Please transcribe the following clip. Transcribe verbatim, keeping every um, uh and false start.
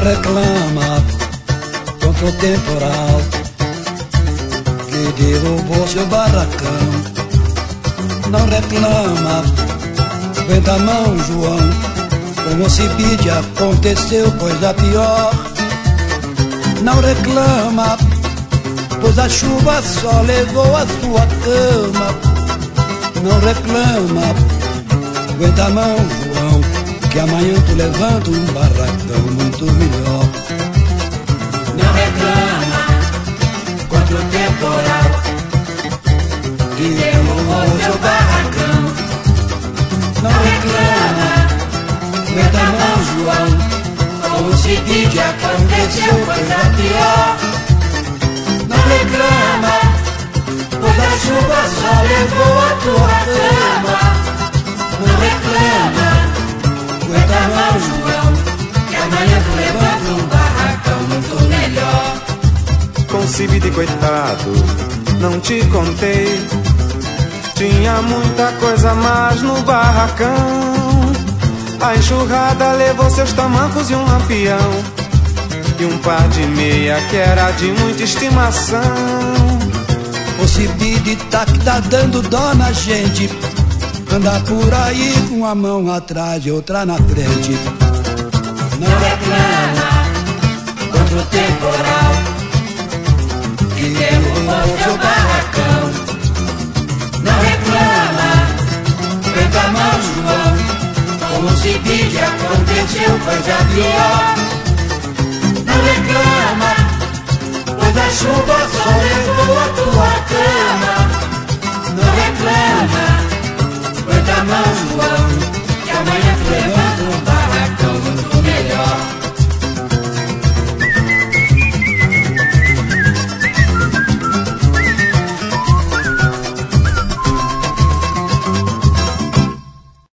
reclama contra o temporal que derrubou seu barracão. Não reclama, aguenta a mão, João. Com o Cibite aconteceu coisa pior. Não reclama, pois a chuva só levou a sua cama. Não reclama, aguenta a mão, João, que amanhã tu levanta um barracão muito melhor. Não reclama contra o temporal que derrubou seu barracão. Não reclama, aguenta a mão, João, com o Cibite aconteceu coisa pior. não reclama, pois a chuva só levou a tua cama. Não reclama, aguenta a mão, João, que amanhã tu levanta um barracão muito melhor. Com Cibite, coitado, não te contei, tinha muita coisa mais no barracão. A enxurrada levou seus tamancos e um lampião, e um par de meia que era de muita estimação. o Cibite tá que tá dando dó na gente, anda por aí com a mão atrás e outra na frente. Não reclama contra o temporal que derrubou seu barracão. Não reclama, aguenta a mão, João, com o Cibite aconteceu coisa pior. Não reclama, pois a chuva só levou a tua cama.